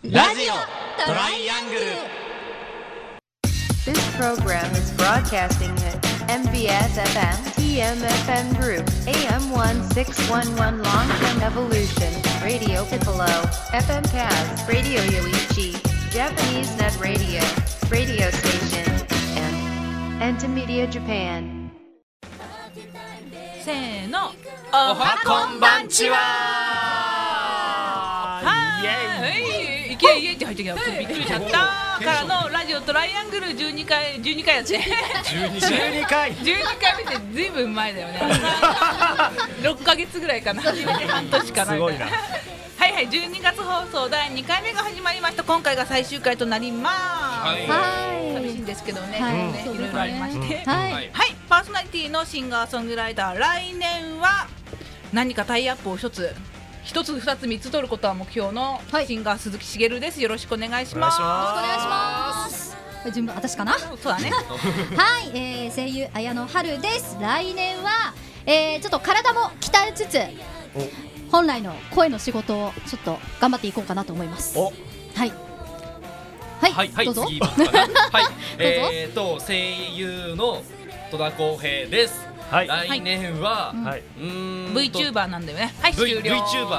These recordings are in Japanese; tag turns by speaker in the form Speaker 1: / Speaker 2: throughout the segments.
Speaker 1: ラジオトライアングル。
Speaker 2: This program is broadcasting at MBS FM TMFM Group AM1611 Long-Term Evolution Radio Piccolo FM Kaz Radio Yoichi Japanese Net Radio Radio Station and Entimedia Japan。
Speaker 3: せーの、
Speaker 1: おはこんばんちは。
Speaker 3: はいいけいけって入ってきた。びっくりしちゃったからのラジオトライアングル12回やって
Speaker 1: 12回
Speaker 3: 目ってずいぶん前だよね。6ヶ月ぐらいかな。初めて半年かな。
Speaker 1: すごいな。
Speaker 3: はいはい、12月放送第2回目が始まりました。今回が最終回となります。
Speaker 4: はい
Speaker 3: 寂しいんですけどね、
Speaker 4: はい
Speaker 3: ね、いろいろありまして、
Speaker 4: はい
Speaker 3: はい、パーソナリティのシンガーソングライター、来年は何かタイアップを1つ2つ3つ取ることは目標のシンガー鈴木しげるです。よろしくお願いします。
Speaker 4: よろしくお願いします。順番私かな。
Speaker 3: そうだね。
Speaker 4: はい、声優綾野春です。来年は、ちょっと体も鍛えつつ本来の声の仕事をちょっと頑張っていこうかなと思います。はいはい、どうぞ。
Speaker 5: 次ますかね。はい、
Speaker 4: どう
Speaker 5: 声優の戸田康平です。
Speaker 1: はい、
Speaker 5: 来年は、
Speaker 1: はい、
Speaker 3: VTuber なんだよね。はい、終了。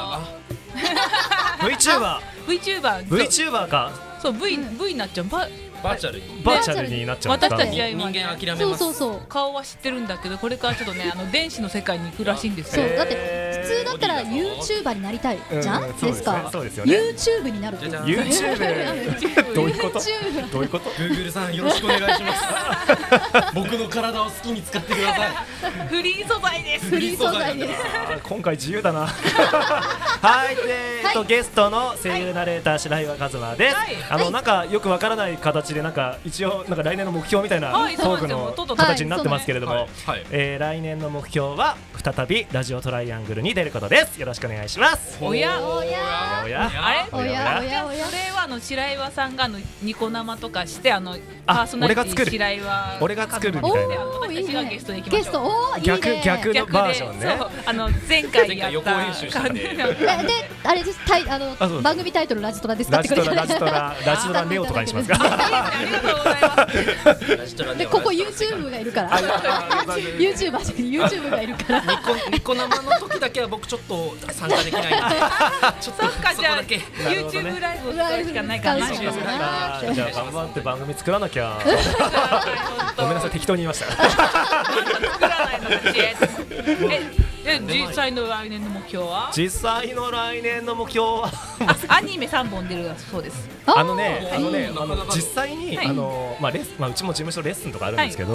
Speaker 1: VTuber か。
Speaker 3: そう、V になっちゃう。
Speaker 5: バーチャル
Speaker 1: になっちゃうんですか。
Speaker 3: 私たちは今、
Speaker 5: 人間諦めます。
Speaker 4: そう
Speaker 3: 顔は知ってるんだけど、これからちょっとね、電子の世界に行くらしいんですよ。
Speaker 4: そうだって普通だったら YouTuber になりたいじゃんですか。
Speaker 1: そうですよね。
Speaker 4: YouTube になるって
Speaker 1: YouTube どういうこと？どういうこと？
Speaker 5: Google さんよろしくお願いします。僕の体を好きに使ってください。
Speaker 3: フリー素材です。
Speaker 4: フリー素材です。
Speaker 1: 今回自由だな。はい、ゲストの声優ナレーター白岩一馬です。なんかよくわからない形でなんか一応なんか来年の目標みたいなトークの形になってますけれども、来年の目標は再びラジオトライアングルに出ることです。よろしくお願いします。
Speaker 3: おや
Speaker 4: おや
Speaker 3: あれそれは白岩さんがニコ生とかしてパーソナリティ白岩
Speaker 1: 俺が作るみたいな。
Speaker 3: 私たちがゲストで行きましょう。
Speaker 1: 逆のバージョンね。
Speaker 3: 前回やった
Speaker 5: 感じで
Speaker 4: あれです番組タイトルラジトラですか。
Speaker 1: ラジトラレオとかにしますか。
Speaker 3: ありがとうございます。
Speaker 4: でここ YouTube がいるから。YouTuber YouTube がいるから。
Speaker 5: ニコ生の時だけは僕ちょっと参加できないんで。
Speaker 3: そっか、じゃあ YouTube ライブをするしかないかな。
Speaker 1: じゃあ頑張って番組作らなきゃ。ごめんなさい、適当に言いました。
Speaker 3: 作らないのが知恵。実際の来年の目標は？
Speaker 1: 実際の来年の目標は
Speaker 3: アニメ3本出るそうです。
Speaker 1: 実際にうちも事務所レッスンとかあるんですけど、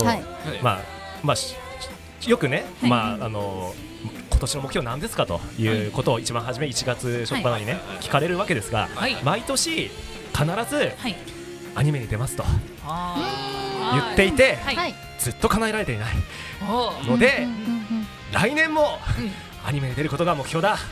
Speaker 1: よくね、今年の目標なんですかということを一番初め1月初っ端にね聞かれるわけですが、毎年必ずアニメに出ますと言っていて、ずっと叶えられていないので、来年もアニメに出ることが目標だ。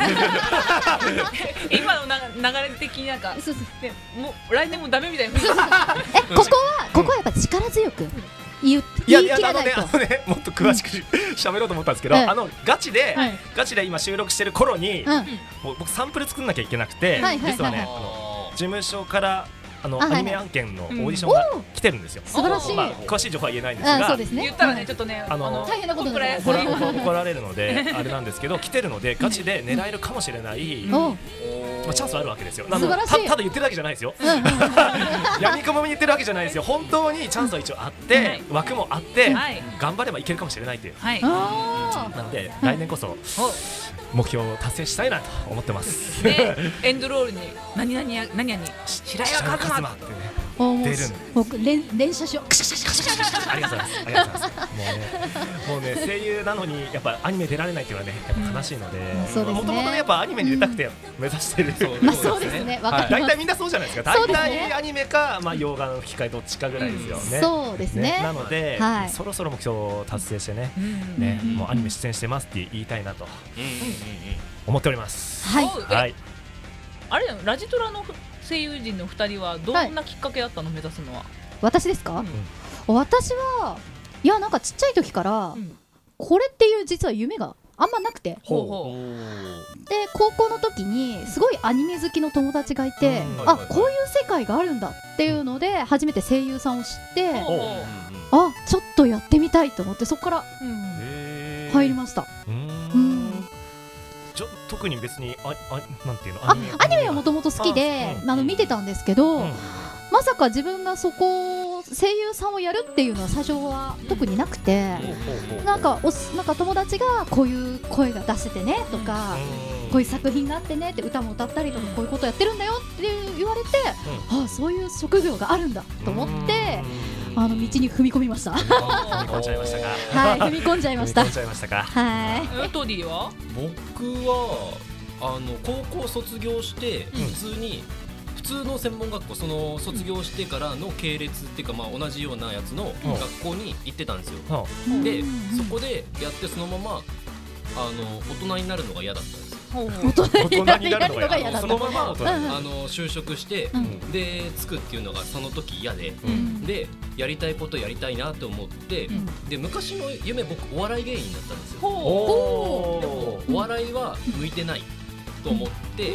Speaker 3: 今の流れ的になんかもう来年もダメみたいな。
Speaker 4: ここはやっぱ力強く言い切らないと。
Speaker 1: もっと詳しく喋ろうと思ったんですけど、ガチで今収録してる頃に僕サンプル作んなきゃいけなくて、実はね事務所からアニメ案件のオーディションが来てるんですよ。
Speaker 4: 素晴らしい。
Speaker 1: 詳しい情報は言えないんですが、
Speaker 3: 言ったらねちょっとね
Speaker 4: 大変なことになる。
Speaker 1: 怒られるのであれなんですけど、来てるのでガチで狙えるかもしれないチャンスはあるわけですよ。ただ言ってるだけじゃないですよ。闇雲に言ってるわけじゃないですよ。本当にチャンスは一応あって枠もあって頑張ればいけるかもしれないという。なので来年こそ目標を達成したいなと思ってます。
Speaker 3: エンドロールに何々白岩一馬ってね出る。
Speaker 4: 僕連射しよう。
Speaker 1: ありがとうございます。もうね声優なのにやっぱアニメ出られないっていうのはねやっぱ悲しいので、もともとやっぱアニメに出たくて目指してる。
Speaker 4: そうですね。
Speaker 1: 大体みんなそうじゃないですか。大体アニメか洋画の吹き替えどっちかぐらいですよね。
Speaker 4: そうですね。
Speaker 1: なのでそろそろ目標を達成してね、もうアニメ出演してますって言いたいなと思っております。はい。
Speaker 3: あれラジトラの声優陣の2人はどんなきっかけだったの、目指すのは。
Speaker 4: 私ですか？私はいやなんかちっちゃい時からこれっていう実は夢があんまなくて、で高校の時にすごいアニメ好きの友達がいて、あ、こういう世界があるんだっていうので初めて声優さんを知って、あ、ちょっとやってみたいと思ってそこから入りました。
Speaker 1: 特に別になんていうの、
Speaker 4: アニメはもともと好きで見てたんですけど、まさか自分がそこ声優さんをやるっていうのは最初は特になくて、なんか友達がこういう声が出せてねとか、こういう作品があってねって、歌も歌ったりとかこういうことやってるんだよって言われて、あ、そういう職業があるんだと思って道に踏み込みました。
Speaker 1: 踏み込んじゃいましたか。
Speaker 4: はい、踏み込んじゃいました。
Speaker 1: 踏み込んじゃいましたか。
Speaker 4: はい。
Speaker 3: トディは？
Speaker 5: 僕は高校卒業して普通の専門学校、その卒業してからの系列っていうか、同じようなやつの学校に行ってたんですよ。でそこでやってそのまま大人になるのが嫌だったんですよ。
Speaker 4: 大人になるのが嫌だった。
Speaker 1: そのまま
Speaker 5: 就職してでつくっていうのがその時嫌で、でやりたいことやりたいなと思って、で昔の夢僕お笑い芸人だったんですよ。でもお笑いは向いてないと思って、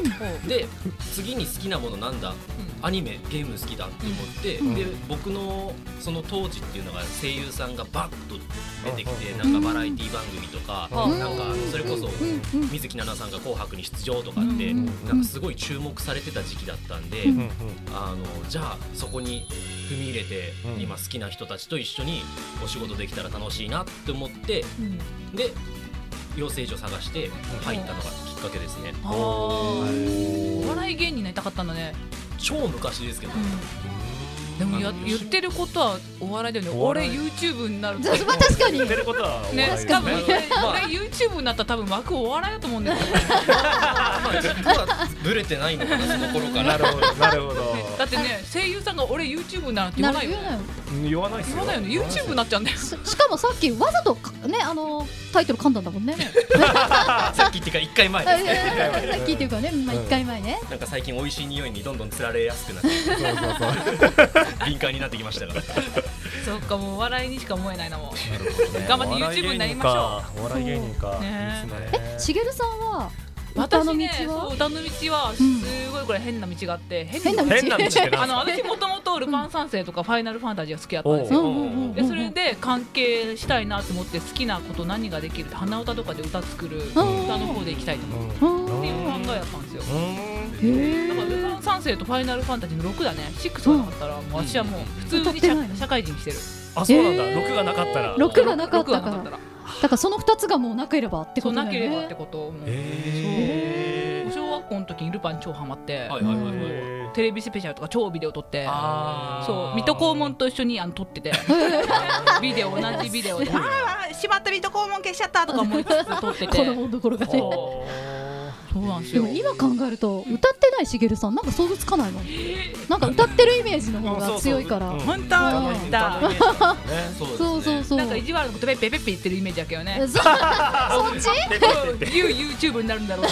Speaker 5: で次に好きなものなんだ、アニメゲーム好きだって思って、で僕のその当時っていうのが声優さんがバッと出てきて、なんかバラエティ番組とか、なんかそれこそ水木奈々さんが紅白に出場とかってなんかすごい注目されてた時期だったんで、じゃあそこに踏み入れて今好きな人たちと一緒にお仕事できたら楽しいなって思って、で養成所探して入ったのがきっかけですね。
Speaker 3: お笑い芸人になりたかったんだね。
Speaker 5: 超昔ですけど、
Speaker 3: でも言ってることはお笑いだよね。俺 YouTube になるって。
Speaker 4: 確かに
Speaker 1: 言ってることは
Speaker 3: ね、多分俺 YouTube になったら多分枠お笑いだと思うんだよね。
Speaker 5: 僕はブレてないのかな、その頃から。
Speaker 1: なるほどなるほど。
Speaker 3: だってね、声優さんが俺 YouTube になるって言わないよ。
Speaker 1: 言わないですよ。
Speaker 3: 言わないよね。YouTube になっちゃうんだよ。
Speaker 4: しかもさっきわざとねタイトル噛んだんだもんね。
Speaker 5: さっきっていうか1回前ですね。
Speaker 4: さっきっていうかね、1回前ね。
Speaker 5: なんか最近美味しい匂いにどんどんつられやすくなって敏感になってきましたから。
Speaker 3: そっか、もうお笑いにしか思えないな。もう頑張って YouTube になりましょ
Speaker 1: う。お笑い芸人か。
Speaker 4: しげるさんは
Speaker 3: 私ね、歌の道はすごいこれ変な道があって、
Speaker 4: 変な道
Speaker 3: 私もともとルパン三世とかファイナルファンタジーが好きだったんですよ。でそれで関係したいなと思って、好きなこと何ができるって鼻歌とかで歌作る歌の方で行きたいと思ってっていう考えやったんですよ。だからルパン三世とファイナルファンタジーの6だね。6がなかったらもう私はもう普通に社会人してる。
Speaker 1: あ、そうなんだ。6がなかったら。
Speaker 4: 6がなかったから。だからその2つがもうなければってことだよね。
Speaker 3: なければってこと。小学校の時にルパン超ハマって、テレビスペシャルとか超ビデオ撮って、そう水戸黄門と一緒に撮ってて、ビデオ同じビデオで、しまった水戸黄門消しちゃったとか思いつつ撮ってて、
Speaker 4: 子供の頃がね。
Speaker 3: そうなんですよ。
Speaker 4: でも今考えると歌ってないしげるさんなんか想像つかないもん。なんか歌ってるイメージの方が強いから。
Speaker 3: 本当。
Speaker 4: そう。
Speaker 3: なんか意地悪なことペッペペッペ言ってるイメージだけどね。
Speaker 4: そっち
Speaker 3: ？YouTube になるんだろう。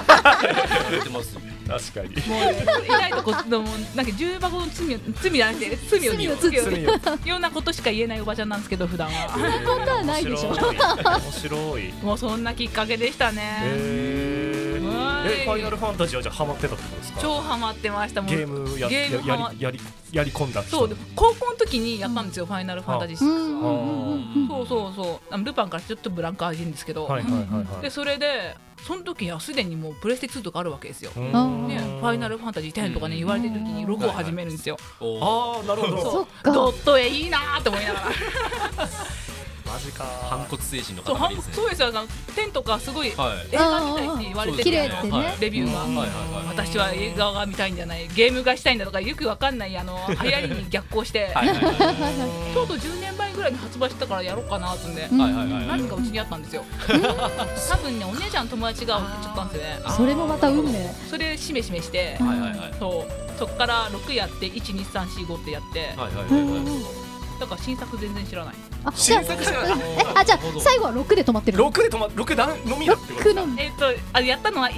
Speaker 1: 確かに。
Speaker 3: もういないとこのなんか重箱の罪じゃなくて罪をようなことしか言えないおばちゃんなんですけど普段は。
Speaker 4: そんなことはないでしょ。
Speaker 1: 面白い。
Speaker 3: もうそんなきっかけでしたね。
Speaker 1: ファイナルファンタジーはじゃあハマってたってことですか？
Speaker 3: 超ハマってました。
Speaker 1: ゲームやり込んだ。
Speaker 3: そう、高校の時にやったんですよ、ファイナルファンタジー6は。そうルパンからちょっとブランク味んですけど、でそれでその時はすでにもうプレステ2とかあるわけですよ。ファイナルファンタジー10とかね言われてる時にロゴを始めるんですよ。
Speaker 1: ああ、なるほど。
Speaker 3: ドット絵いいなーって思いながら。
Speaker 1: マジか。
Speaker 5: 反骨精神の塊ですね。
Speaker 3: そうですよ。10とかすごい映画みたいって言われてるレビューが。私は映画が見たいんじゃない、ゲームがしたいんだとかよくわかんない流行りに逆行して、ちょうど10年前ぐらいに発売したからやろうかなってんで、何かうちにあったんですよ。多分ねお姉ちゃん友達が送っちゃったんですよね。
Speaker 4: それもまた運命。
Speaker 3: それしめしめして、そっから6やって1、2、3、4、5ってやって。 だから新作全然知らない。
Speaker 1: 新作知らない。
Speaker 4: じゃあ最後は6で止まってる。
Speaker 1: 6段のみだってこと。
Speaker 3: やったのは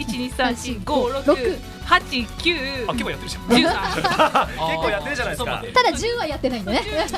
Speaker 3: 1,2,3,4,5,6,8,9
Speaker 1: 結構やってるじゃん。
Speaker 3: 13。
Speaker 1: 結構やってるじゃないですか。
Speaker 4: ただ10はやってないんだね。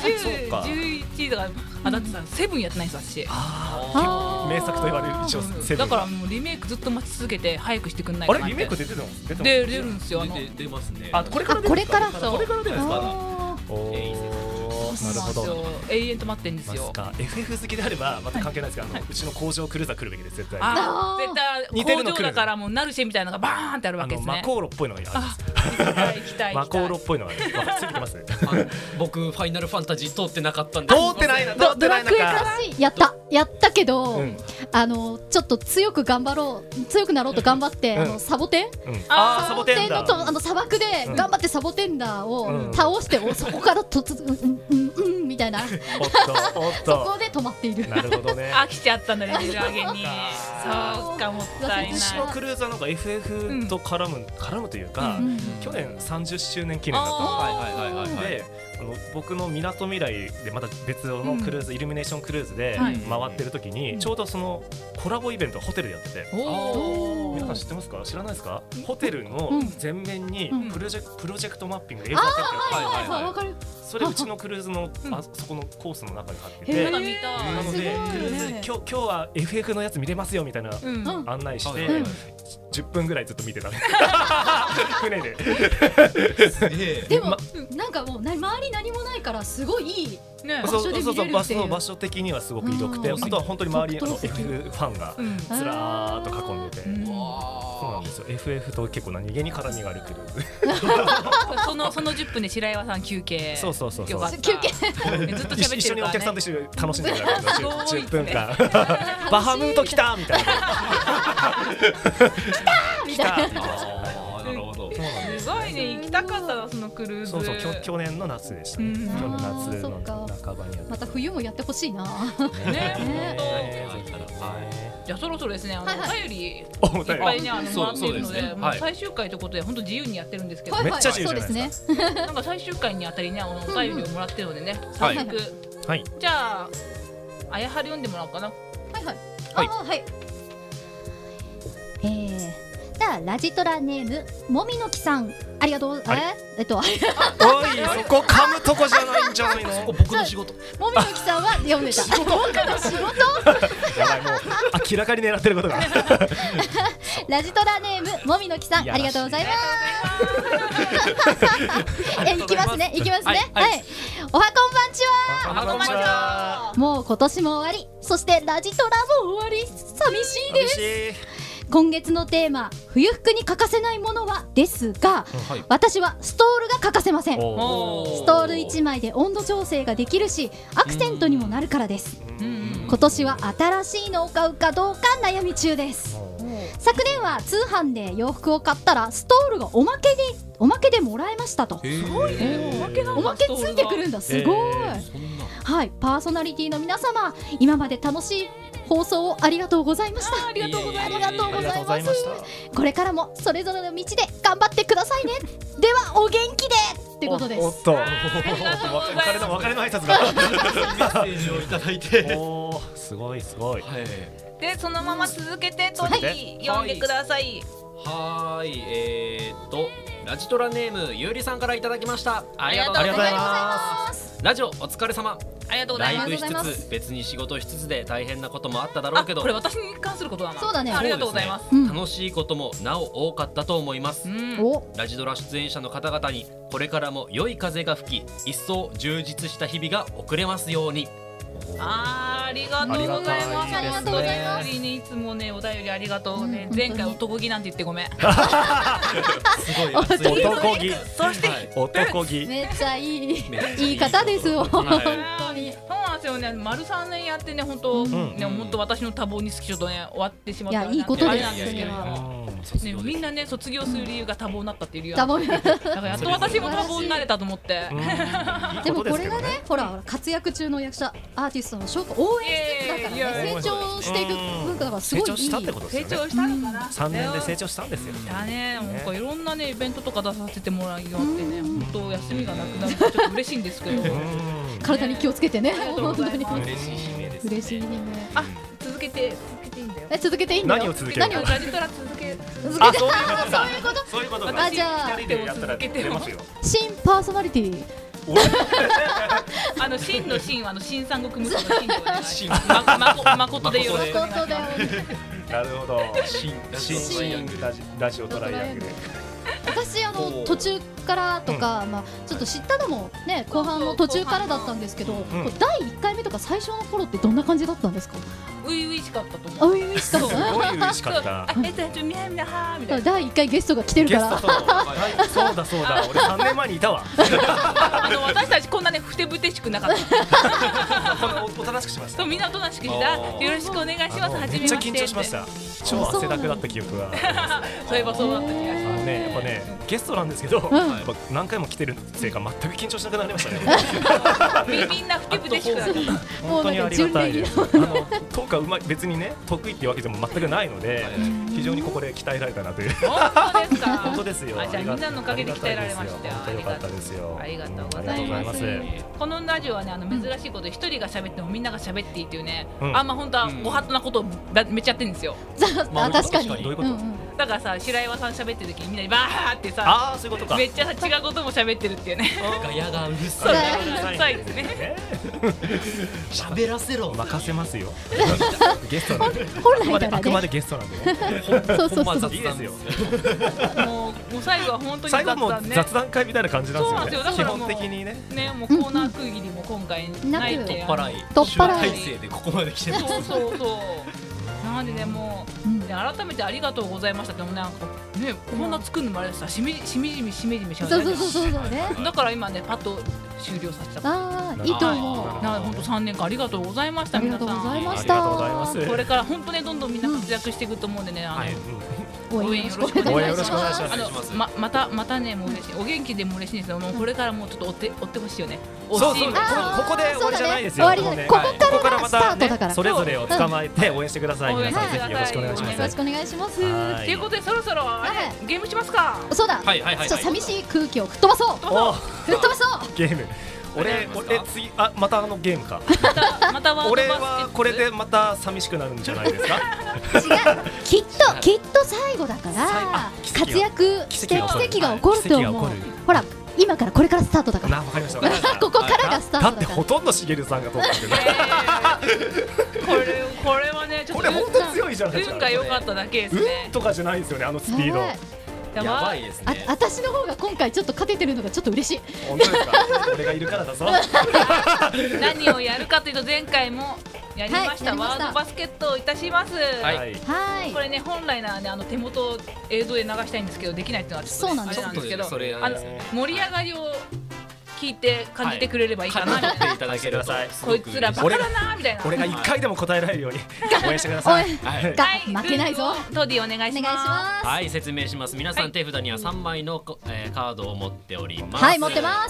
Speaker 3: 11だからだってさ7やってないんです私。
Speaker 1: 名作と言われる一応7。
Speaker 3: だからもうリメイクずっと待ち続けて早くしてくんないかなって。
Speaker 1: あれリメイク出てるの？
Speaker 3: 出るんですよ。
Speaker 5: 出ますね。
Speaker 1: これから
Speaker 4: これから
Speaker 1: 出るんですか。なるほど。
Speaker 3: 永遠と待ってんですよ。
Speaker 1: FF 好きであればまた関係ないですけど、うちの工場クルーザー来るべきです絶対。
Speaker 3: 絶対工場だからもうナルシェみたいなのがバーンってあるわけですね。
Speaker 1: マコーロっぽいのがあるんです。マコーロっぽいのがついてますね。
Speaker 5: 僕ファイナルファンタジー通ってなかったんで。
Speaker 1: 通ってないのか。
Speaker 4: やったけど、ちょっと強くなろうと頑張ってサボテンサボテンの砂漠で頑張ってサボテンダーを倒してそこからみたいなそこで止まっている。
Speaker 1: なるほどね。
Speaker 3: 飽きちゃったんだねレベル上げに。そうかもったいない。
Speaker 1: 私のクルーザーのが FF と絡むというか、去年30周年記念だったので、僕のみなとみらいでまた別のクルーズ、イルミネーションクルーズで回ってる時にちょうどそのコラボイベントをホテルでやってて、皆さん知ってますか？知らないですか？ホテルの前面にプロジェクトマッピング映像があって、それうちのクルーズのそこのコースの中に貼ってて、なのでクルーズ今日は FF のやつ見れますよみたいな案内して10分ぐらいずっと見てたね。船で。
Speaker 4: でもなんかもう周り何もないからすごいいい場所で見れるっていう。
Speaker 1: 場所的にはすごく広くて、あとは本当に周りにFF ファンがずらーっと囲んでて、そうなんですよ。FF と結構何気に絡みがあるクルーズ。
Speaker 3: その10分で白岩さん休憩。
Speaker 1: そう。
Speaker 3: 休憩。ずっと
Speaker 1: 喋ってるからね。一緒にお客さんと一緒に楽しんでるから10分間。バハムート来たみたいな。
Speaker 4: みたいな。
Speaker 5: なるほど。
Speaker 3: すごいね、行きたかったなそのクルーズ。
Speaker 1: そう去年の夏でしたね。去年夏の半ばにやって。
Speaker 4: また冬もやってほしいな。
Speaker 3: ね。じゃあそろそろですね、お便りいっぱいねもらっているので、最終回ということで本当自由にやってるんですけど、
Speaker 1: めっちゃ自由じゃないです
Speaker 4: か。
Speaker 3: なんか最終回にあたりねお便りをもらってるのでね、早速。じゃああやはる読んでもらおうかな。
Speaker 4: はい。じゃあラジトラネームもみのきさん、ありがとう。おい、そこ
Speaker 1: 噛むとこじゃないんじゃないの？
Speaker 5: 僕の仕事。
Speaker 4: もみのきさんは読んでた。僕の仕事。
Speaker 1: やばい、もう明らかに狙ってることが。
Speaker 4: ラジトラネームもみのきさん、ありがとうございます。いきますね。はい。おはこんばんちは。もう今年も終わり、そしてラジトラも終わり、寂しいです。今月のテーマ、冬服に欠かせないものはですが、私はストールが欠かせません。ストール1枚で温度調整ができるし、アクセントにもなるからです。今年は新しいのを買うかどうか悩み中です。昨年は通販で洋服を買ったらストールがおまけでもらえましたと。すごいね。おまけついてくるんだ。すごい。はい、パーソナリティの皆様、今まで楽しい放送をありがとうございました。
Speaker 3: ありがとうござい
Speaker 4: ます。これからもそれぞれの道で頑張ってくださいね。ではお元気でってことです。
Speaker 1: おっと、別れの挨拶が
Speaker 5: メッセージをいただいて、
Speaker 1: すごい。
Speaker 3: でそのまま続けてと読んでください。
Speaker 5: ラジトラネームゆうりさんからいただきました。
Speaker 3: ありがとうございます。
Speaker 5: ラジオお疲れ様。
Speaker 3: ありがとうございます。
Speaker 5: ライブしつつ別に仕事しつつで大変なこともあっただろうけど、
Speaker 3: これ私に関することだな。
Speaker 4: そうだね。
Speaker 3: ありがとうございます。
Speaker 5: 楽しいこともなお多かったと思います。ラジドラ出演者の方々にこれからも良い風が吹き、一層充実した日々が送れますように。
Speaker 3: ありがとうございます。いつもねお便りありがとうね。前回男気なんて言ってごめん。
Speaker 5: すごい熱い
Speaker 1: 男気。
Speaker 3: そして
Speaker 1: 男気。
Speaker 4: めっちゃいい方ですよ。本当に。
Speaker 3: そうなんですよね。丸3年やってね、本当ね、もっと私の多忙につきちょっとね終わってしまった。
Speaker 4: いや、いいことです
Speaker 3: なんですけど、 ね、みんなね卒業する理由が多忙になったっていう理由だからやっと私も多忙になれたと思って
Speaker 4: でもこれがねほら活躍中の役者アーティストの紹介応援してだからね成長していく文化だからすごいいい
Speaker 1: 成長したってことですよね。
Speaker 3: 成長したのかな
Speaker 1: 3年で成長したんですよ。
Speaker 3: だね、なんかいろんなねイベントとか出させてもらうよってね、本当休みがなくなるとちょっと嬉しいんですけど
Speaker 4: 体に気をつけてね本当に
Speaker 5: 嬉しい悲鳴ですね。
Speaker 4: 嬉しいね。
Speaker 3: 続けていいんだよ。
Speaker 4: 続けていいんだよ。
Speaker 1: 何を続けるの？
Speaker 3: ラジトラ続け
Speaker 1: あ、そういうことか。そういうことか。
Speaker 4: じゃあ
Speaker 1: 2人でやったら出ますよ。
Speaker 4: 新パーソナリティ
Speaker 3: 真の真は新三国無双の真でお願いします。誠でよろしくお願いします。
Speaker 1: なるほど。
Speaker 5: 新
Speaker 1: ラジオトライアングル。
Speaker 4: 私途中からとか、ちょっと知ったのもね後半の途中からだったんですけど、第1回目とか最初の頃ってどんな感じだったんですか？
Speaker 3: 初々しかったと思う。
Speaker 4: 初々しかった。
Speaker 1: すごい嬉しかった。
Speaker 3: みたいな。
Speaker 4: 第1回ゲストが来てるから。
Speaker 1: そうだ。俺3年前にいたわ。
Speaker 3: 私たちこんなねふてぶてしくなかった。
Speaker 1: おとなしくしました。
Speaker 3: みんなおとなしくしてよろしくお願いします。
Speaker 1: めっちゃ緊張しました。超汗だくだった記憶が。
Speaker 3: そういえばそうだった気がします。
Speaker 1: やっぱねゲストなんですけど何回も来てるせいか全く緊張しなくなりましたね。
Speaker 3: みんなふてぶてしくなった。
Speaker 1: 本当にありがたいです。トークはうまい別にね得意っていうわけでも全くないので非常にここで鍛えられたなという。
Speaker 3: 本当ですか？
Speaker 1: 本当ですよ。
Speaker 3: じゃあみんなのおかげで鍛えられました。
Speaker 1: 本当良かったですよ。
Speaker 3: ありがとうございます。このラジオはね珍しいことで一人が喋ってもみんなが喋っていいっていうね本当はご法度なことをめっちゃやってるんですよ。
Speaker 4: 確かに。
Speaker 1: どういうこと？
Speaker 3: だからさ白岩さん喋ってる時にみんなにバーってさめっちゃ違うことも喋ってるっていうね。
Speaker 5: ガヤがうるさい。
Speaker 3: うるさいですね。
Speaker 5: 喋らせろ。
Speaker 1: 任せますよ。ゲストなんで。
Speaker 4: 本来ならね。
Speaker 1: あくまでゲストなんで。
Speaker 4: そう
Speaker 1: いいですよ。
Speaker 3: もう最後は本当に
Speaker 1: 最後も雑談会みたいな感じなんですよね。基本的にね。
Speaker 3: もうコーナー区切りも今回ないって。
Speaker 5: 取っ払い体制でここまで来てます。
Speaker 3: そう。なのでねもう改めてありがとうございましたってなんかねこんな作るのもあれでさしみじみしちゃう。
Speaker 4: そうね。
Speaker 3: だから今ねパッと終了させちゃった。
Speaker 4: いいと思う。
Speaker 3: 本当3年間ありがとうございました。皆さん。
Speaker 4: ありがとうございました。
Speaker 3: これから本当ねどんどんみんな活躍していくと思うんでね
Speaker 4: 応援よろしくお願いします。
Speaker 3: またねもう嬉しい。お元気でも嬉しいんですけどもうこれからもうちょっと追ってほしいよね。
Speaker 1: そうここで終わりじゃないですよ。
Speaker 4: ここからまたね
Speaker 1: それぞれを捕まえて応援してください。皆さんぜひよろしくお願いします。
Speaker 4: よろしくお願いします。
Speaker 3: ということでそろそろゲームしますか。
Speaker 4: そうだ。ちょっと寂しい空気を吹っ飛ばそう。
Speaker 1: ゲーム。俺次またゲームか。
Speaker 3: また
Speaker 1: 俺はこれでまた寂しくなるんじゃないですか。
Speaker 4: 違う。きっと最後だから活躍して奇跡が起こると思う。ほら今からこれからスタートだから。
Speaker 1: わかりました。
Speaker 4: ここからがスタートだから。
Speaker 1: だってほとんどしげるさんが撮ったけど。
Speaker 3: これはねちょっと
Speaker 1: これ本当強いじゃないですか。
Speaker 3: 運が良かっただけですね。
Speaker 1: とかじゃないですよねスピード。
Speaker 5: やばいですね。
Speaker 4: 私の方が今回ちょっと勝ててるのがちょっと嬉しい。
Speaker 1: 本当ですか。俺がいるからだぞ。
Speaker 3: 何をやるかというと前回もやりましたワードバスケットをいたします。これね本来ならね手元映像で流したいんですけどできないっていうのはちょっとあれなんですけど盛り上がりを聞いて感じてくれればいいかなみたいな。
Speaker 1: いただけください。
Speaker 3: こいつらバカだなみたいな。
Speaker 1: 俺が1回でも答えられるように応援してください。
Speaker 4: 負けないぞ。
Speaker 3: トディお願いします。
Speaker 5: はい、説明します。皆さん手札には3枚のカードを持っております。
Speaker 4: はい、持ってます。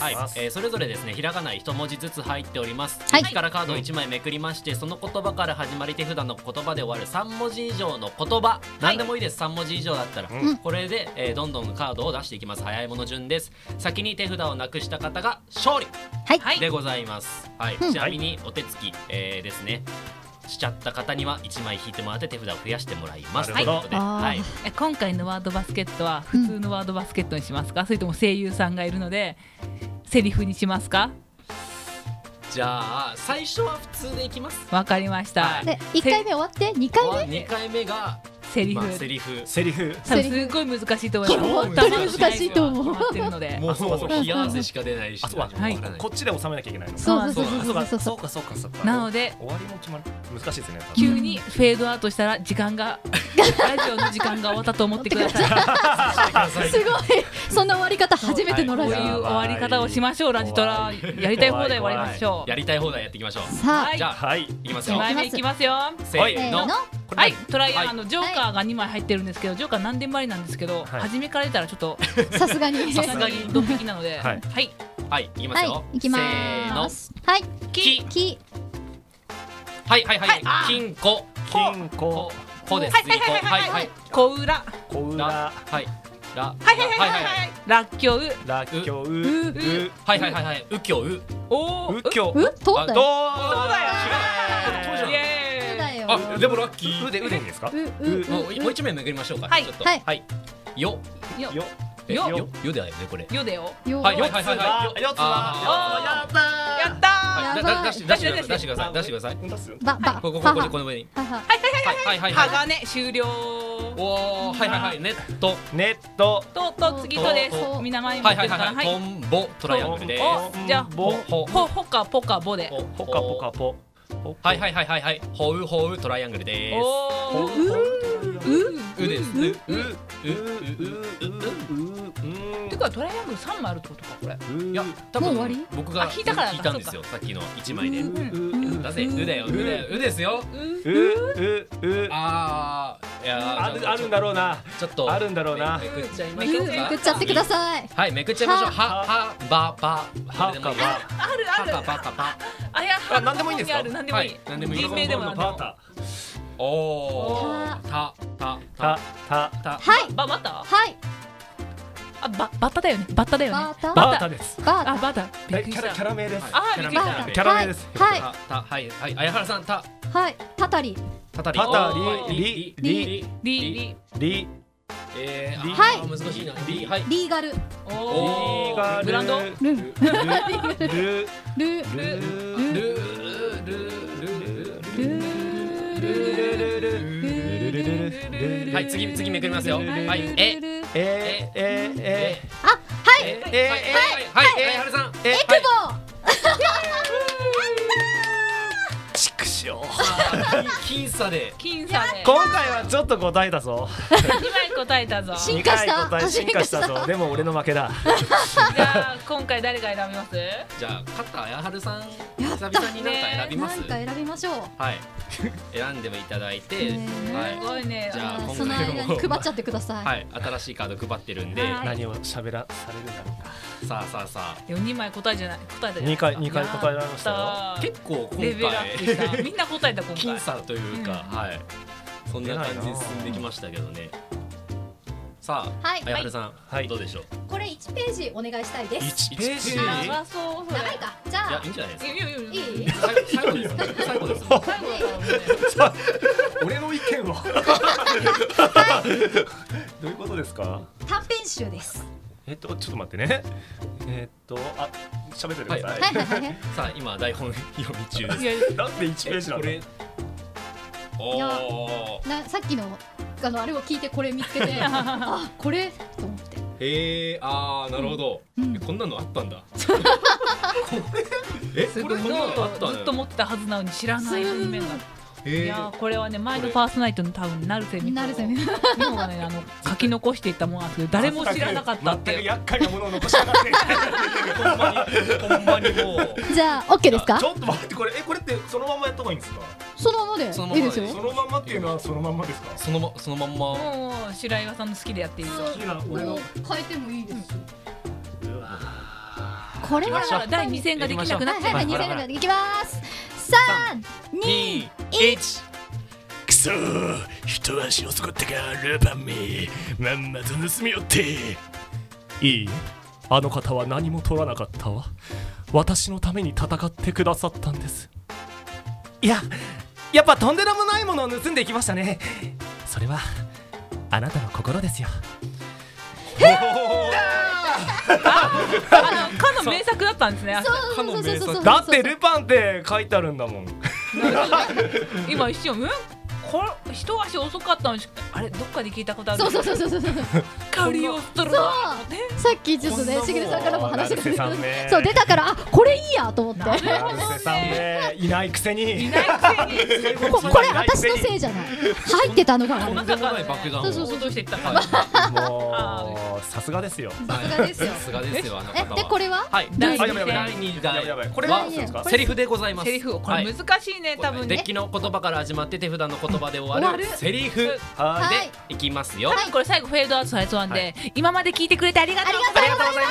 Speaker 5: それぞれですねひらがな1文字ずつ入っております。右からカードを1枚めくりましてその言葉から始まり手札の言葉で終わる3文字以上の言葉何でもいいです。3文字以上だったらこれでどんどんカードを出していきます。早いもの順です。先に手札をなくした方が勝利でございます。ちなみにお手つきですねしちゃった方には1枚引いてもらって手札を増やしてもらいます。
Speaker 3: 今回のワードバスケットは普通のワードバスケットにしますか、それとも声優さんがいるのでセリフにしますか。
Speaker 5: じゃあ最初は普通でいきます。
Speaker 3: わかりました。
Speaker 4: で1回目終わって2
Speaker 5: 回目が
Speaker 3: セリフ。多分すごい難しいと思います。
Speaker 4: 本当に難しいと思う。
Speaker 5: もう冷や汗しか出ないし。
Speaker 1: こっちで収めなきゃいけないの。
Speaker 4: そうか。
Speaker 3: なので
Speaker 1: 終わりも決まる。難しいですね。
Speaker 3: 急にフェードアウトしたら時間がラジオの時間が終わったと思ってください。
Speaker 4: すごい。そんな終わり方初めてのラジオ。
Speaker 3: こういう終わり方をしましょう。ラジトラやりたい放題終わりましょう。
Speaker 5: やりたい放題やっていきましょう。
Speaker 4: さあ
Speaker 5: じゃあいきますよ。
Speaker 3: 2枚目いきますよ。
Speaker 5: せーの。
Speaker 3: はい、トライアンジョーカーが2枚入ってるんですけど、ジョーカー何点割りなんですけど、初めから出たらちょっと
Speaker 4: さすがに
Speaker 3: ドン引きなので、
Speaker 1: はい
Speaker 5: はいいきますよ。
Speaker 4: いきまーす。はい、き
Speaker 5: はい金庫こです。はいはい
Speaker 3: 小浦
Speaker 1: 小浦
Speaker 5: はい
Speaker 3: らっきょう
Speaker 1: らっきょう
Speaker 5: はい右京う
Speaker 3: お
Speaker 1: うきょ
Speaker 4: うとだよ。
Speaker 3: そうだよイエーイ
Speaker 5: あでもラッキー。
Speaker 1: うでいいんですか？
Speaker 5: もう一面巡りましょうか。
Speaker 3: はい
Speaker 5: ちょっと
Speaker 4: はい
Speaker 5: はいよ
Speaker 3: よ
Speaker 5: よだよねこれ。
Speaker 3: よだよ
Speaker 5: はい
Speaker 1: 四つ葉やった
Speaker 3: やったー
Speaker 4: やばい
Speaker 5: 出してください。
Speaker 4: ば
Speaker 5: この上に。はい
Speaker 3: 鋼終了
Speaker 5: おーはいネット
Speaker 1: ネット
Speaker 3: と次とです
Speaker 4: と
Speaker 3: みんな前に持ってるから
Speaker 5: トンボトライアングルです。
Speaker 3: おじゃあほかぽかぼで
Speaker 1: ポカポカポ
Speaker 5: はいほうトライアングルです。
Speaker 3: お
Speaker 5: うです
Speaker 3: てかトライアングル3枚あるってことかこれ
Speaker 5: いや多
Speaker 4: もう終わり
Speaker 5: 分僕が
Speaker 3: 引いたから
Speaker 5: 引いたんですよさっきの1枚で。
Speaker 3: うん
Speaker 5: だぜうだようですよ。いや
Speaker 1: あるんだろうな
Speaker 5: ちょっと
Speaker 1: あるんだろうな
Speaker 5: めくっちゃいま
Speaker 4: め
Speaker 5: しょうか。
Speaker 4: くっちゃってください。
Speaker 5: はいめくっちゃいましょう。はばば
Speaker 1: はかば
Speaker 3: ある
Speaker 5: はかばかば。
Speaker 3: あいや
Speaker 1: あ何でもいいんですか
Speaker 3: 何でもいい
Speaker 5: 何でもいい。
Speaker 3: 人名でも何でも
Speaker 5: おーた
Speaker 4: はい
Speaker 3: バタ
Speaker 4: はい
Speaker 3: あバッタだよねバッタだよね
Speaker 4: バタ
Speaker 1: バータです
Speaker 4: バ
Speaker 3: あバタびっくり
Speaker 1: キ
Speaker 3: した
Speaker 1: ャラ名です
Speaker 3: あびっくりした
Speaker 4: バタ
Speaker 1: キャラ名です
Speaker 4: はい
Speaker 5: はいあやはらさんた
Speaker 4: はいたたり
Speaker 5: たたり
Speaker 1: たたり
Speaker 3: リ
Speaker 1: り
Speaker 5: はい難しいなリはい
Speaker 4: リーガル
Speaker 3: おーブランド
Speaker 4: ル
Speaker 1: ル
Speaker 4: ル
Speaker 5: はい次めくりますよ。はい
Speaker 4: あはい
Speaker 5: はいはるさん
Speaker 4: エクボ
Speaker 1: 畜生
Speaker 5: 僅差で
Speaker 3: 僅差で
Speaker 1: 今回はちょっと答えたぞ
Speaker 3: 2枚答えたぞ
Speaker 4: 進化した
Speaker 1: 2回答え進化したぞでも俺の負けだ
Speaker 3: じゃあ今回誰が選びます
Speaker 5: じゃあ勝ったあやはるさん
Speaker 4: や
Speaker 5: 久
Speaker 4: った
Speaker 5: 々になんか選びます
Speaker 4: なんか選びましょう
Speaker 5: はい選んでもいただいて
Speaker 4: ね
Speaker 5: はい
Speaker 3: すごいね
Speaker 5: じゃあ今
Speaker 4: その
Speaker 5: 回も
Speaker 4: 間に配っちゃってください
Speaker 5: はい新しいカード配ってるんで
Speaker 3: はい
Speaker 1: 何を喋らされるんだろうか
Speaker 5: さあ
Speaker 3: でも2枚答えたじゃない
Speaker 1: 2回答えられましたよ
Speaker 3: やった
Speaker 5: 結構今
Speaker 3: レベルアップしたみんな答えた今回
Speaker 5: 僅差というかはいそんな感じで進んできましたけどねさあ
Speaker 4: はい
Speaker 5: あやはるさ
Speaker 1: はい
Speaker 5: んどうでしょう
Speaker 4: これ1ページお願いしたいです
Speaker 1: 1ページ
Speaker 3: 長そうそれ
Speaker 4: 長いかじゃ
Speaker 5: いや
Speaker 4: あ
Speaker 5: いいんじゃないですか
Speaker 3: いや
Speaker 4: いい
Speaker 5: 最後です最後です
Speaker 3: 最後だからもうね
Speaker 1: 俺の意見はどういうことですか
Speaker 4: 短編集です
Speaker 1: ちょっと待ってねあ喋ってください
Speaker 4: はい
Speaker 5: さあ今台本読み中です
Speaker 3: いや
Speaker 1: なんで1ページなの
Speaker 5: これお
Speaker 4: いや
Speaker 5: ー
Speaker 4: さっきのあれを聞いてこれ見つけてあこれと思って
Speaker 5: なるほど
Speaker 4: うん
Speaker 5: こんなのあったんだ
Speaker 3: すごい
Speaker 5: こんなのあ
Speaker 3: ノ
Speaker 5: ったの
Speaker 3: ートずっと持ってたはずなのに知らない文面がいやーこれはね前のパーソナリティの多分成瀬美穂がね書き残していったものなんですけど誰も知らなかったって
Speaker 1: 全く厄介なものを残しやがって
Speaker 5: ほんまにもう
Speaker 4: じゃあ OK ですか
Speaker 1: ちょっと待ってこれってそのままやった方がいいんですか
Speaker 4: そのままでい
Speaker 5: そのままで
Speaker 4: いですよ
Speaker 1: そのままっていうのはそのまんまですか
Speaker 5: そのまんま
Speaker 3: もう白岩さんの好きでやっていいよ
Speaker 1: 好きな俺の
Speaker 4: 変えてもいいです
Speaker 1: うわ
Speaker 4: これは
Speaker 3: だから第2戦ができなくなっちゃいま
Speaker 4: はい
Speaker 3: す
Speaker 4: 2戦目いきます3、2、1
Speaker 1: くそー一足遅かったかルパンめまんまと盗み寄っていいあの方は何も取らなかったわ私のために戦ってくださったんですやっぱとんでもないものを盗んでいきましたねそれはあなたの心ですよ
Speaker 3: かの名作だったんですね
Speaker 4: そう
Speaker 1: だってルパンって書いてあるんだもん
Speaker 3: 今一瞬これ一足遅かったのにあれどっかで聞いたことある
Speaker 4: そう
Speaker 3: カリオストロ
Speaker 4: さっきちょっとねしげるさんからも話が出
Speaker 1: 成瀬さんね
Speaker 4: そう出たからあこれいいやと思って
Speaker 3: なるほど
Speaker 1: 成瀬さんねいないくせに
Speaker 3: いないくせに
Speaker 4: これ私のせいじゃない入ってたのが
Speaker 5: とんでもない爆弾を
Speaker 4: そう
Speaker 3: 落としていったから
Speaker 1: もうさすがですよ
Speaker 4: さすがですよ
Speaker 5: さすがですよあの方は
Speaker 4: でこれは
Speaker 5: はい
Speaker 3: 第
Speaker 1: 二戦
Speaker 5: 第2弾
Speaker 1: これ
Speaker 5: は
Speaker 1: 何ですか
Speaker 5: セリフでございます
Speaker 3: セリフこれ難しいね多分ね
Speaker 5: デッキの言葉から始まって手札の言葉葉で終わるセリフでいきますよ。
Speaker 3: これ最後フェードアウトされそうなんで、今まで聞いてくれてありがとうございました。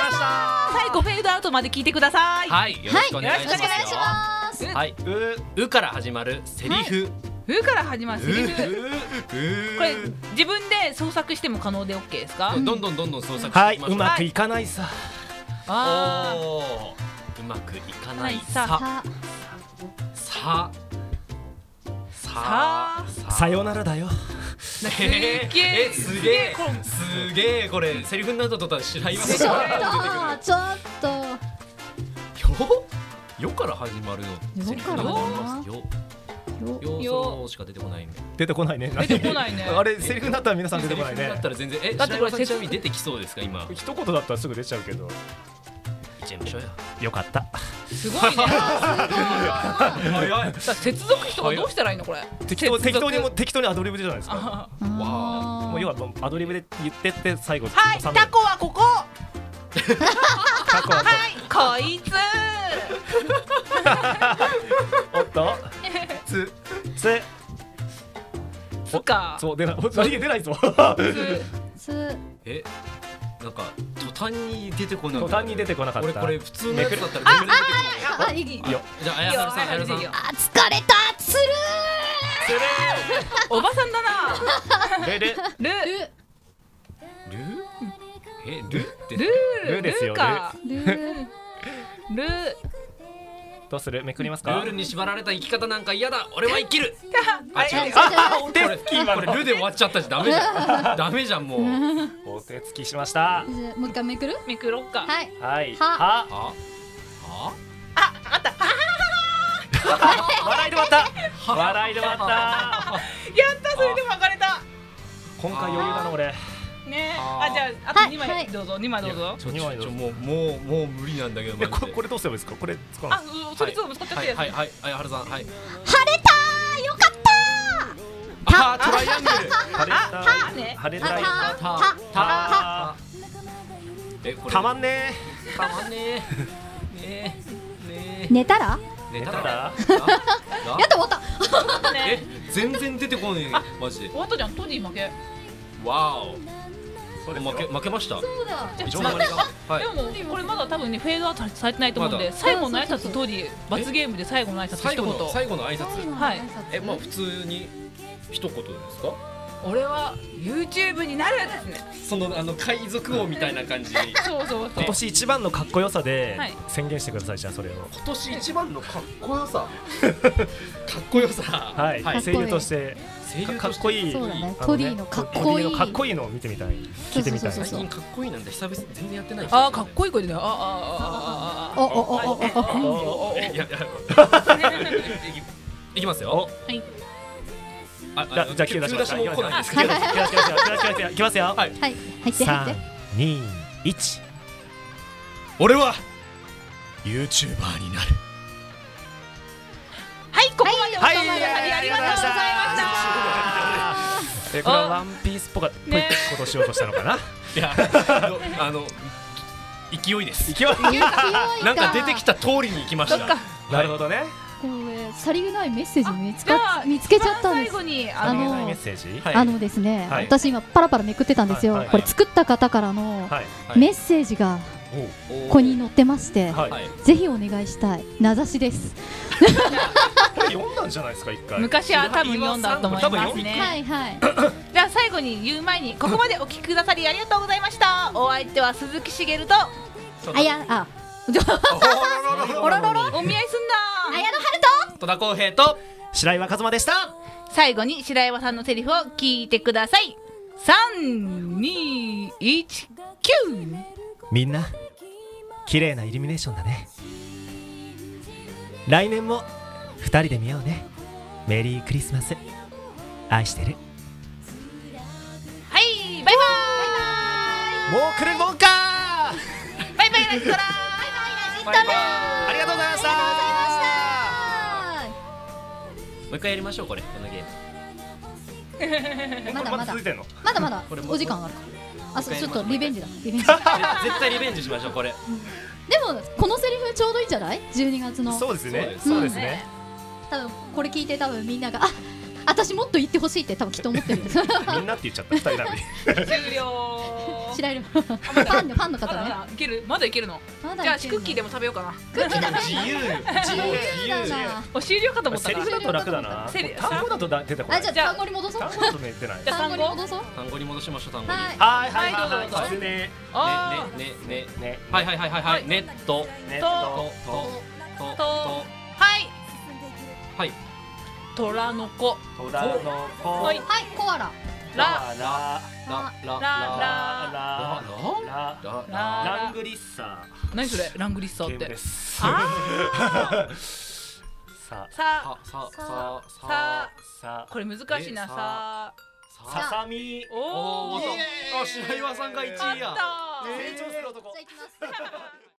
Speaker 3: 最後フェードアウトまで聞いてください。
Speaker 5: はい、よろしくお願いしますよ。はい、うから始まるセリフ。
Speaker 3: うから始まるセリフ。これ自分で創作しても可能で OK ですか？
Speaker 5: どんどん創作していきましょう。
Speaker 1: はい、うまくいかないさ。
Speaker 5: うまくいかないさ。
Speaker 1: さよならだよ。
Speaker 5: すげえこれセリフになった途端白岩さん
Speaker 4: ちょっと
Speaker 5: よから始まるの。
Speaker 4: よから
Speaker 5: よしか出てこないね。
Speaker 1: 出てこないね。
Speaker 3: 出てこないね。
Speaker 1: あれセリフになったら皆さん出てこないね。
Speaker 5: だったら全然
Speaker 3: だってこれ
Speaker 5: ちなみに出てきそうですか今。
Speaker 1: 一言だったらすぐ出ちゃうけど。
Speaker 5: いっちゃいましょうよ。
Speaker 1: よかった。
Speaker 3: すごいね。接続費とかどうしたらいいのこれ。
Speaker 1: 適当にアドリブじゃないですか。もう要はアドリブで言ってって最後。
Speaker 3: はい、タコはここ。
Speaker 1: タコは
Speaker 3: こいつ。
Speaker 1: おっと。つ
Speaker 3: か。
Speaker 1: そう出ないぞ。
Speaker 5: なんか途端に出てこなかった。
Speaker 1: 途端に出てこなかった。
Speaker 5: これ普通のやつだったら全然出てくる。じゃああやはるさん。
Speaker 4: 疲れたつる
Speaker 3: おばさんだな。
Speaker 1: ルですよ。
Speaker 3: ル
Speaker 1: どうする？めくりますか？
Speaker 5: ルールに縛られた生き方なんか嫌だ。俺は生きる。
Speaker 1: お手つき
Speaker 5: これルで終わっちゃったしダメじゃんもう。
Speaker 1: お手つきしました。
Speaker 4: もう一回めくる？
Speaker 3: めくろっか。
Speaker 4: はい
Speaker 1: はい。
Speaker 3: あった。
Speaker 1: 笑いで終わった。
Speaker 3: やったそれで分かれた。
Speaker 1: 今回余裕だな俺。
Speaker 3: ね、じゃああと2枚どうぞ。2枚どうぞ。
Speaker 5: もう無理なんだけど。
Speaker 1: これどうすればいいですか？これ使う。
Speaker 3: それ使ってやつ。
Speaker 5: はいはるさん。はい。晴れ
Speaker 4: たーよかった
Speaker 5: ー。トライアングル。
Speaker 1: 晴れたい。たまんね
Speaker 4: 寝たら
Speaker 1: やった
Speaker 4: 終わった。
Speaker 5: 全然出てこないマジで。
Speaker 3: 終わったじゃん。トニー負け。
Speaker 5: わお。負けました。
Speaker 4: そうだ。
Speaker 3: でもこれまだ多分ねフェードアウトされてないと思うんで、最後の挨拶トニー罰ゲームで最後の挨拶一言。
Speaker 5: 最後の挨拶。
Speaker 3: はい。
Speaker 5: まあ普通に一言ですか？
Speaker 3: 俺は YouTube になるですね。
Speaker 5: その海賊王みたいな感じ。
Speaker 3: そう
Speaker 1: 今年一番のかっこよさで宣言してください。じゃあそれを
Speaker 5: 今年一番のかっこよさ。
Speaker 1: はい、声優としてかっこいい。
Speaker 4: そうだね。トリーのかっこいい
Speaker 1: のを見てみたい。聞いてみたい。
Speaker 5: 最近かっこいいなんて久々全然やってない。
Speaker 3: かっこいい声でね。
Speaker 5: いきますよ。
Speaker 3: はい。
Speaker 1: じゃあ急出しました。いきますよ。
Speaker 4: はい。入って。
Speaker 1: 3、2、1。
Speaker 5: 俺は YouTuber になる。
Speaker 3: はい、ここまでありがとうございました。
Speaker 1: これはワンピースっぽいことしようとしたのかな。
Speaker 5: いや勢いです。
Speaker 1: 勢い
Speaker 5: なんか出てきた通りに行きました。
Speaker 1: なるほどね。
Speaker 4: さりげないメッセージ見つけちゃったんです。
Speaker 3: 最後に
Speaker 1: メッセージ
Speaker 4: ですね、私今パラパラめくってたんですよ。これ作った方からのメッセージがここに載ってまして、ぜひお願いしたい名指しです。
Speaker 1: 読んだんじゃないですか一回。
Speaker 3: 昔は多分読んだと思いますね。
Speaker 4: はいはい。
Speaker 3: じゃあ最後に言う前にここまでお聞きくださりありがとうございました。お相手は鈴木茂と
Speaker 4: お見合いすんだ綾野春と
Speaker 5: 戸田康平と
Speaker 1: 白岩一馬でした。
Speaker 3: 最後に白岩さんのセリフを聞いてください。3、2、1、9。
Speaker 1: みんな綺麗なイルミネーションだね。来年も2人で見ようね。メリークリスマス。愛してる。
Speaker 3: はい、バイバ
Speaker 1: イ。もう来るもんか。
Speaker 3: バイバイラジトラ。
Speaker 1: ありがとうございました。
Speaker 5: もう一回やりましょうこのゲ
Speaker 1: ーム。ま
Speaker 4: だお時間あるか。ちょっとリベンジだ。
Speaker 5: 絶対リベンジしましょうこれ。
Speaker 4: でもこのセリフちょうどいいんじゃない？12月の。
Speaker 1: そうですね。
Speaker 4: 多分これ聞いてみんなが私もっと言ってほしいって多分きっと思ってるんです。
Speaker 1: みんなって言っちゃった2人なのに。
Speaker 3: 終了。
Speaker 4: 白いファンの方ね。
Speaker 3: いける、まだいけるの。じゃあクッキーでも食べようかな。
Speaker 4: クッキーだね。
Speaker 5: 自由
Speaker 3: お終了かと思った
Speaker 1: セリフだと楽だな。単語だと出てこない。
Speaker 4: じゃあ単語に戻そう。
Speaker 1: 単語だと出てない。
Speaker 3: じゃあ単語
Speaker 4: 戻そう。
Speaker 5: 単語に戻しましょう。単語に。
Speaker 1: はい
Speaker 3: はいどうぞ。
Speaker 1: キツネ。
Speaker 5: ねはいネットはい
Speaker 3: 虎の子。
Speaker 4: はいコアラ。
Speaker 3: ラ
Speaker 1: ラングリッサー。
Speaker 3: 何それラングリッサーって。さこれ難しいな。さ
Speaker 1: さみ。
Speaker 5: おお白岩さんが1位や。
Speaker 1: 成長する男。
Speaker 4: じゃあ行きます。